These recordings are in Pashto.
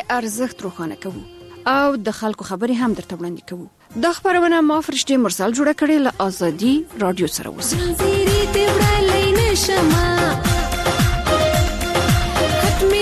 ارزښت روښانه کوو او د خلکو خبرې هم درته وړاندې کوو. دا خبرونه ما فرشتي مرسل جوړه کړې له ازادي رادیو سره اوسه. زنجیرې ته وړلای نشمه ختمې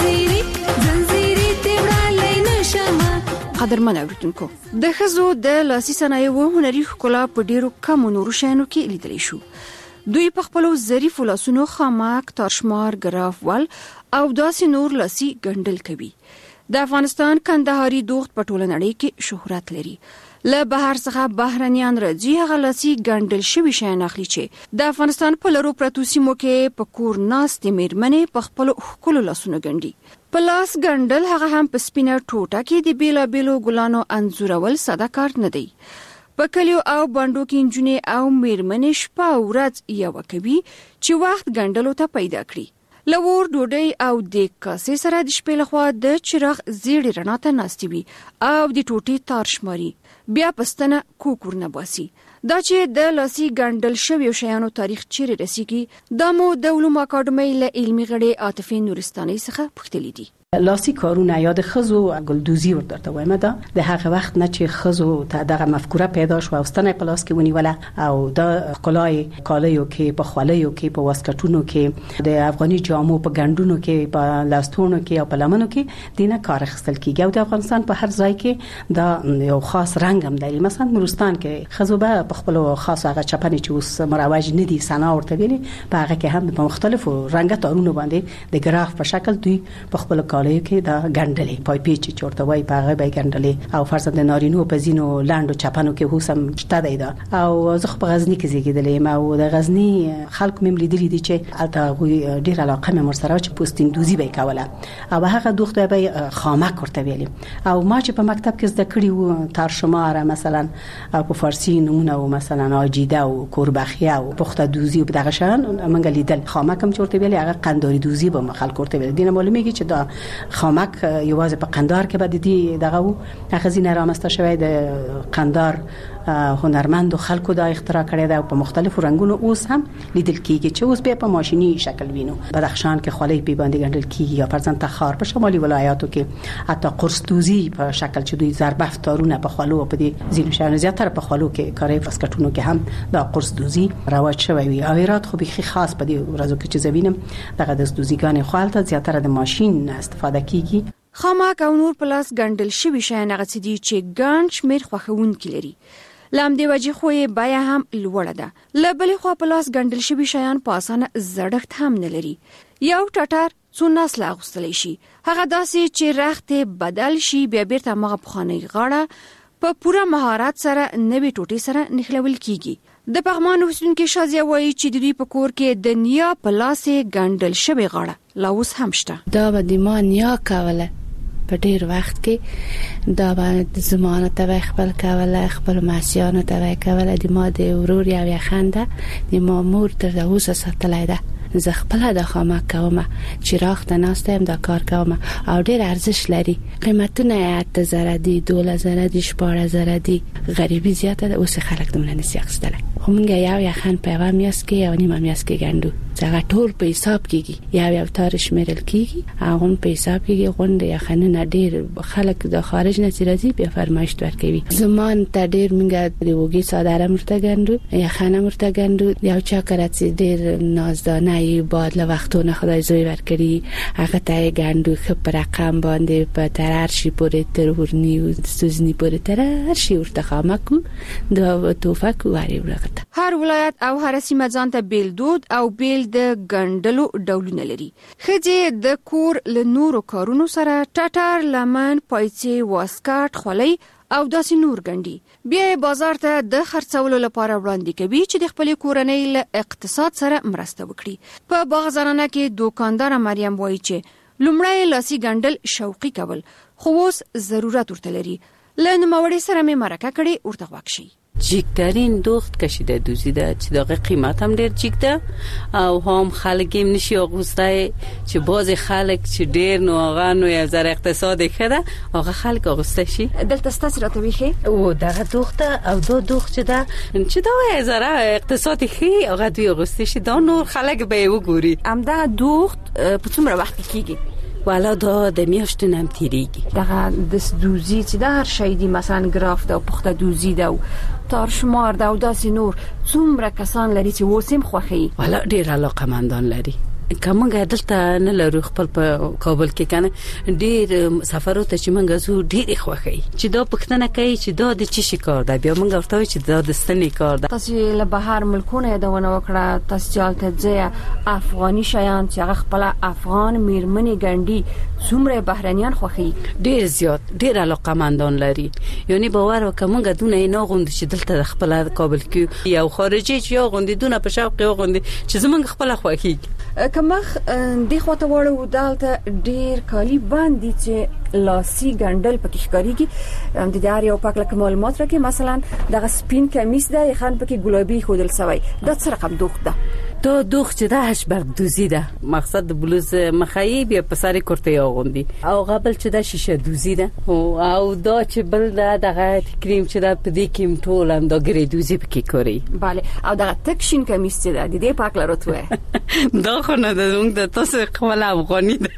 زنجیرې ته وړلای نشمه. قدرمن اوریدونکو، د ښځو د لاسي صنایعو هنري ښکلا په ډیرو کمو نورو شیانو کې لیدلی شو. دوی په خپلو ظریفو لاسونو خامک، تارشمار، ګراف ول او داسې نور لاسي ګنډل کوي. د افغانستان کندهاري دوخت په ټوله نړۍ کې شهرت لري. له بهر څخه بهرنیان راځي هغه لاسي ګنډل شوي شیان اخلي چې د افغانستان په لرو پرتو سیمو کې په کور ناستې میرمنې په خپلو ښکلو لاسونو ګنډي. په لاس ګنډل هغه هم په سپینه ټوټه کې د بیلابیلو ګلانو انځورول ساده کار نه دی. په کلیو او بانډو کې نجونې او میرمنې شپه او ورځ یوه کوي چې وخت ګنډلو ته پیدا کړي. له اور، ډوډۍ او د کاسې سره د شپې لخوا د چراغ زیړې رڼا ته ناستې وي او د ټوټې تار شماري، بیا پستنه کوکور نه باسي. دا چې د لاسي ګنډل شویو شیانو تاریخ چیرې رسیږي، دا مو د علومو اکاډمۍ له علمي غړي عاطفې نورستانۍ څخه پوښتلي دي. لاسي کارونه یا د خزو ګلدوزي ورته وایم، دا د هغه وخت نه چې خزو ته دغه مفکوره پیدا شو او ستنه په لاس کې ونیوله او د خلای کالیو کې په خولایو کې په واسکټونو کې د افغاني جامو په ګندونو کې په لاستونو کې او په لمنو کې دینه کار اخیستل کیږي. او د افغانستان په هر ځای کې دا یو خاص رنگ هم لري. مثلا نورستان کې خزو به په خپل خاص هغه چپنې چې اوس مروج نه دي سنا ورته ویلي، په هغه کې هم په مختلفو رنګه تارونو باندې د ګراف په شکل دوی په خپل کې دا ګنډلې پای پیچ چورته وای په هغه به ګنډلې او فرضاً د نارینو په زینو لاندو چپنو کې هوسم شته دی. دا او زه په غزنی کې زیږیدلې ما او د غزنی خلک مم لیدلې دي چې الته ډیر علاقه مې مرسره چې پوستین دوزی به کوله او هغه دوخته به خامک ورته ویلې. او ما چې په مکتب کې زده کړی و تارشمار مثلا او په فارسی نمونه او مثلا اجیده او کوربخیه او پخته دوزی او دغه شان منګ لیدل. خامک هم چورته ویلې، هغه قنداری دوزی به خلک ورته ویل. دینه معلومیږي چې دا خامک یوازې په قندار کې بعد دي دغه خزینه رامسته شوی د قندار هنرمند خلکو دا اختراع کړی دا په مختلفو رنگونو اوس هم لیدل کیږي چې اوس به په ماشيني شکل وینو. بدخشان کې خولۍ په باندې ګنډل کیږي یا فرضاً تخار په شمالي ولایاتو کې حتی قرصدوزی په شکل چې دوی ضربه تارونه په خولو په دې زینو شان زیاتره په خولو کې کاري فسکټونو کې هم دا قرصدوزی رواج شوی وي. او هرات خو به خاص په دې ورځو کې چې زوینم دغه د دوزیګان خپلته زیاتره د ماشين استفاده کیږي. خامک او نور پلاس ګنډل شوي شیان هغه څه دي چې ګڼ شمېر خوښونکي لري. لام دی وجه خو یې بیا هم لوړه ده. له بلې خوا پلاس ګنډل شوي شیان په اسانه زړښت هم نه لري. یو ټټر څو نسله اغوستلی شي، هغه داسې چې رخت بدل شي بیا بیرته مغه پخوانۍ غاړه په پوره مهارت سره نوې ټوټې سره نښلول کیږي. د پغمان اوسیدونکي شازیه وایي چې د دوی په کور کې د نیا په لاسې ګنډل شوې غاړه لا اوس هم شته. دا به د ما نیا کوله په ډیر وخت کې، دا به زمانه ته خپل کوله، خپل ماسیانو ته کوله. د ما د ورور یو یخنده د ما مور تر اوسه ساتلای ده. زه خپل د خامک کوم چې راخته ناستم دا کار کوم او ډیر ارزش لري. قیمتونه 8000 دي، 12000 دي، 14000 دي. غریبی زیاته ده اوس خلک دمنه نسی اخستله. خو مونږ یو یخن په یو میاس کې یو نیمه میاس کې ګندو. څنګه ټول په حساب کېږي، یو تارش مېرل کېږي، هغه په حساب کېږي. غونډه یخنونه ډیر خلک د خارج نه راځي بیا فرمایش ورکوي. زمان ته ډیر مونږ د وګي صادره مرته ګندو، یخنه مرته ګندو. یو چا کړه ډیر نازدانه بعد له وختونه خدای زوی ورکړي هغه ته ګندو خپ رقم باندې په ترر شي پورې تر ورنی او سوزنی پورې ترر شي ورته خامکو د توفک وری ورغته. هر ولایت او هر سیمه ځان ته بیل دود او بیل د ګنډلو ډولونه لري. خځې د کور له نورو کارونو سره ټټر، لمن، پایڅې، واسکټ، خولۍ او داسې نور ګنډي. بیا بازار ته د خرڅولو لپاره وړاندې کوي چې د خپل کورنۍ له اقتصاد سره مرسته وکړي. په باغ زنانه کې دوکاندار مریم وایي چې لومړی لاسي ګنډل شوقي کول خو اوس ضرورت ورته لري. له نوموړي سره مې مرکه کړې ورته واکشي. جیکترین دوخت کشیده دوزی ده چې دغه قیمت هم ډیر جیک ده او هم خلک هم نشي اغوسته چې باز خلک چې ډیر نو هغه نو یو ذره اقتصاد خده هغه خلک اغوسته شي. دلته ستاسو راته ویخي او دغه دوخته او دو دوخت چې دا یو ذره اقتصاد خي هغه دوی اغوسته شي دا نور خلک به وګوري. همدا دوخت په څومره وخت کېږي؟ والا دا د میاشتو نم تیریږي. دغه د دوزی چې د هر شی دی مثلا ګراف دا پخته دوزی دا تارشمار دا او داسې نور څومره کسان لري چې وسیم خوخي؟ والا ډیر علاقه مندان لري. کومه دلته نه لرو خپل په کابل کې کنه ډیر سفرو ته چې منګه زو ډیر خوخي چې دا پښتنه کوي چې دا د چی کار ده بیا منګه ورته چې دا د ستنې کار ده. تاسو له بهر ملکونه یادونه وکړه تاسو چالت ځای افغاني شیان چې هغه خپل افغان میرمنې ګنډي څومره بهرنیان خوخي؟ ډیر زیات ډیر علاقه مندان لري. یعنی باور وکمنګه دونه نه غوند چې دلته خپل کابل کې یو خارجي چې یو غوندي دونه په شوق یو غوندي چې زمونږ خپل خوخي کمخ د خواته وړو دالته ډیر کالی باندې چې لاسي ګنډل پکې ښکاریږي. د دې یو پاک لکه معلومات راکې مثلا دغه سپین کمیس ده یې خان پکې ګلابي خودل سوی دا څه رقم دوخت ده؟ دا دوخ چې ده هشبرګ دوزی ده. مقصد بلوز مخایب یا په سر کرته اغوندي او قبل چې ده شیشه دوزی ده او دا چې بل ده دغه کریم چې ده په دې کې ټول هم دا ګری دوزی پکې کوي. bale او دغه تکشین کمیس چې ده د دې پاک لروتوه دا خو نه ده موږ د تاسو خپل افغاني ده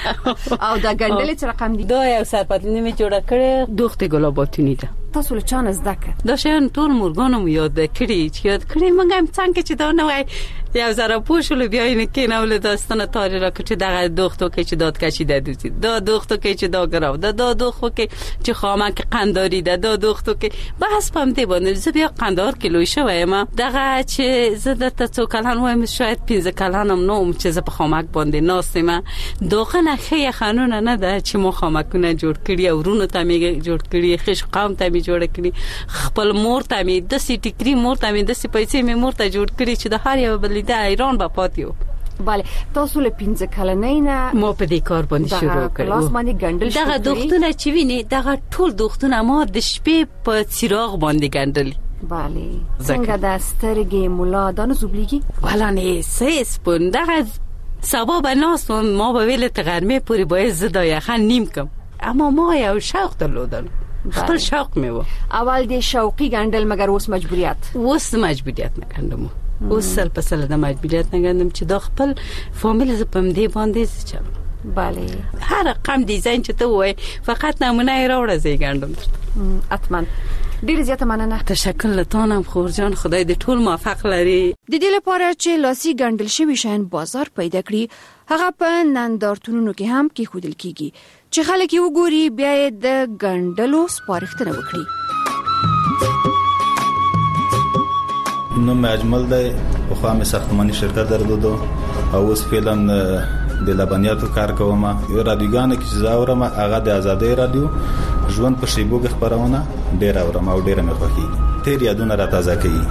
او دا ګنډل چې رقم دي دا یو سرپتنی می جوړه کړې دوخت ګلاباتونی ده. تاسو له چانه زده کړ دا شین ټول مورګانو یاد کړی چې یاد کړی موږ هم څنګه چې دا نه وای یو زره پوښول بیا یې کې نه ول داستانه تاری را کړی دغه دوختو کې چې داد کشي ده دوزی دا دوختو کې چې دا ګراو دا دوختو کې چې خامک قنداری ده دا دوختو کې بحث پم دی باندې زه بیا قندار کیلو شوم دغه چې زه د تاسو کلان وایم شاید 15 کلانم نوم چې زه په خامک باندې ناستم دوغه نه خې قانون نه ده چې مو خامکونه جوړ کړی او ورونو ته می جوړ کړی خش قوم ته می جوړ کړی خپل مور ته می د سیټی کری مور ته می د سې پیسې می مور ته جوړ کړی چې د هر یو بل د ایران په پاتیو. bale تاسو له 15 کلنۍ نه مو په دې کار باندې شروع کړو. لاس باندې ګنډل دغه دوختونه چې ویني دغه ټول دوختونه ما د شپې په څراغ باندې ګنډل. bale څنګه د سترګې مولا دانو زوبليږي ولا نه سېس پوند دغه سبب ناس ما به ویل تغرمه پوری باید زدا یخن نیم کم اما ما یو شوق درلودل خپل شوق می و اول د شوقي ګنډل مگر اوس مجبوریت نه کندم اوس سل په سل د مجبوریت نه کندم چې دا خپل فامیل ز پم دی باندې چل. bale هر رقم دیزاین چې ته وای فقط نمونه یې راوړه زی ګنډم. اتمن ډیر زیاته مننه. تشکر لتانم خورجان خدای دې ټول موفق لري. د دې لپاره چې لاسي ګنډل شوی شین بازار پیدا کړي هغه په نندارتونونو کې هم کې خودل کیږي چې خلک یې وګوري بیا یې د ګنډلو سپارښتنه وکړي. نو اجمل دی په خوا مې ساختماني شرکت درلودو او اوس فعلا د لبنیاتو کار کوم. رادیوګان کې چې زاورم هغه د آزادۍ رادیو ژوند په شیبوګ خبرونه ډیر اورم او ډیر مې خوښي تیر یادونه را تازه کوي.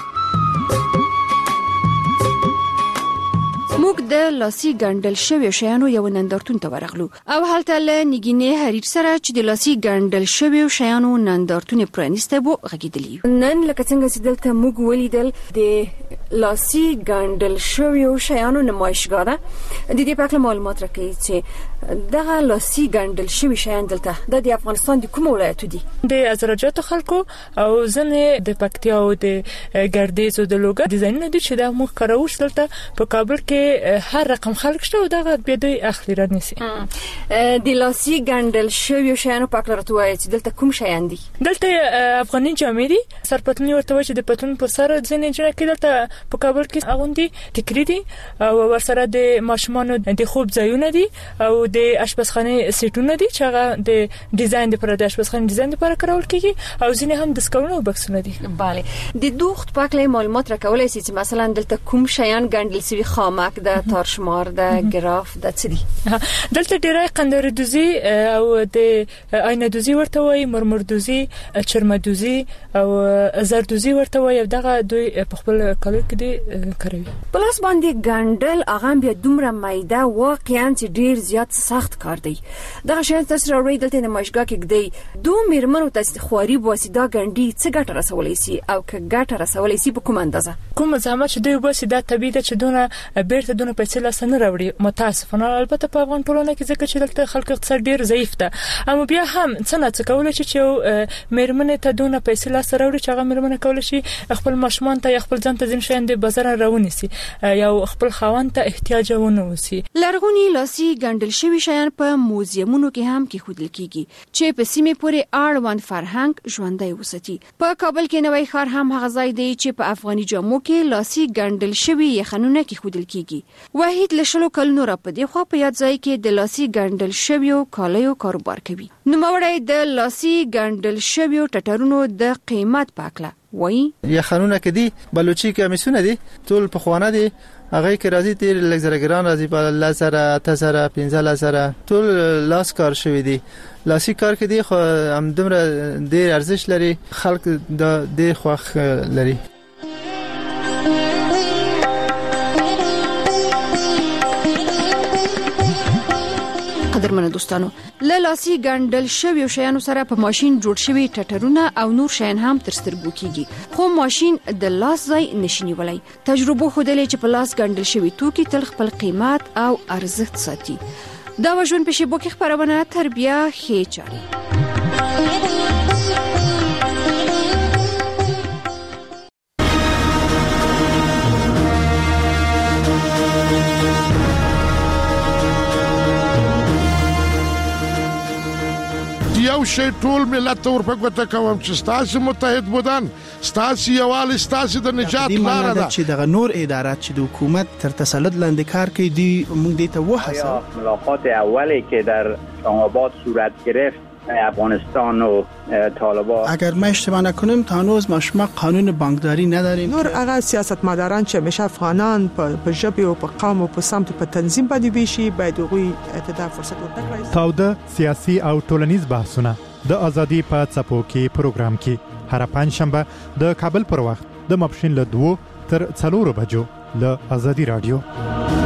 موږ د لاسي ګنډل شوی شیانو یو نندارتون ته ورغلو او هلته له نګینې حریر سره چې د لاسي ګنډل شوی شیانو نندارتون پرانیسته بو غږیدلی. نن لکه څنګه چې دلته موږ ولیدل د لاسي ګنډل شوی شیانو نمایشګاه ده. د دې په اړه معلومات راکړئ چې دغه لاسي ګنډل شوی شیان دلته د افغانستان د کوم ولایت دي؟ د ازرجاتو خلکو او ځنې د پکتیا او د ګردیز او د لوګا ډیزاینونه دي چې د موږ کاروش دلته په کابل کې هر رقم خلک شته او دغه به دوی اخلي رانیسي. د لاسي ګنډل شوی شیانو په اړه راټوي چې دلته کوم شیان دي؟ دلته افغاني جامې دي سرپتنی ورته چې د پتون پر سر ځنې جوړ کړي دلته په کابل کې اغوندي ټیکری دي او ورسره د ماشومانو د خوب ځایونه دي او د اشپزخانه سیټونه دي چې هغه د ډیزاین لپاره د اشپزخانه ډیزاین لپاره کارول کیږي او ځینې هم د سکرونو او بکسونه دي. bale د دوخت په اړه معلومات راکولای شي چې مثلا دلته کوم شیان ګنډل شوی خامک د تارشمار د ګراف د څه دي؟ دلته ډیرای قندار دوزی او د آینه دوزی ورته وای مرمر دوزی چرمه دوزی او زر دوزی ورته وای دغه دوی په خپل کالو کې دي کوي. پلاس باندې ګنډل هغه بیا دومره مایده واقعا چې ډیر زیات سخت کار دی. دغه شین تاسو راوړی دلته نمایشګاه کې دی دوه میرمنو تاسو خواري بواسطه ګنډي څه ګټه رسولای شي او که ګټه رسولای شي په کوم اندازه؟ کوم زعامت چې دوی بواسطه طبيعي ده چې دونه بیرته دونه پیسې لاسنه راوړي متاسفانه البته په افغان ټولنه کې ځکه چې دلته خلک اقتصاد ډیر ضعیف ده اما بیا هم څنګه کولای شي چې میرمنه ته دونه پیسې لاسه راوړي چې هغه میرمنه کولای شي خپل ماشومان ته خپل ځان ته ځین شین د بازار راونی سي یا خپل خاوند ته احتیاج ونه وسی. لرغونی لاسي ګنډل شوی شوي شیان په موزیمونو کې هم کېښودل کیږي چې په سیمه پورې اړوند فرهنګ ژوندۍ وساتي. په کابل کې نوی ښار هم هغه ځای دی چې په افغاني جامو کې لاسي ګنډل شوي یخنونه کېښودل کیږي. وحید له 10 کلونو را په دې خوا په یاد ځای کې د لاسي ګنډل شویو کالیو کاروبار کوي. نوموړی د لاسي ګنډل شویو ټټرونو د قیمت په اړه وایي. یخنونه کې دي بلوچي کمیسونه دي ټول په خوانه دي هغه کې راځي تیر لګزرګران راځي په 1000 8000 15000 ټول لاس کار شوی دي. لاسي کار کې دي خو هم دومره ډیر ارزښت لري خلک د ډیر خوښ لري. قدرمنو دوستانو له لاسي ګنډل شویو شیانو سره په ماشين جوړ شوی ټټرونه او نور شیان هم تر سترګو کیږي خو ماشين د لاس ځای نشي ولای. تجربه خودلې چې په لاس ګنډل شوی توکي تل خپل قیمت او ارزښت ساتي. دا وژن په شیبو کې خبرونه تربیه خې چاري. یو شی ټول ملت ورپګوته کوم چې ستاسو متحد بودن ستاسو یوال ستاسو د نجات لار ده چې د نور ادارات چې د حکومت تر تسلط لاندې کار کوي دی موږ دې ته وحسه. ملاقات اولی که در آباد صورت گرفت افغانستان و طالبان اگر ما اشتباه نکنیم تا هنوز ما قانون بانکداری نداریم. نور هغه سیاستمداران چې همیشه افغانان په ژبه او په قوم او په سمت په تنظیم باندې ویشي باید هغوی ته فرصت ورکړي. تاوده سیاسي او ټولنیز بحثونه د ازادي په څپو کې پروګرام کې هر پنځشنبه د کابل پر وخت د ماپښین له 2 تر 4 بجو له ازادي رادیو.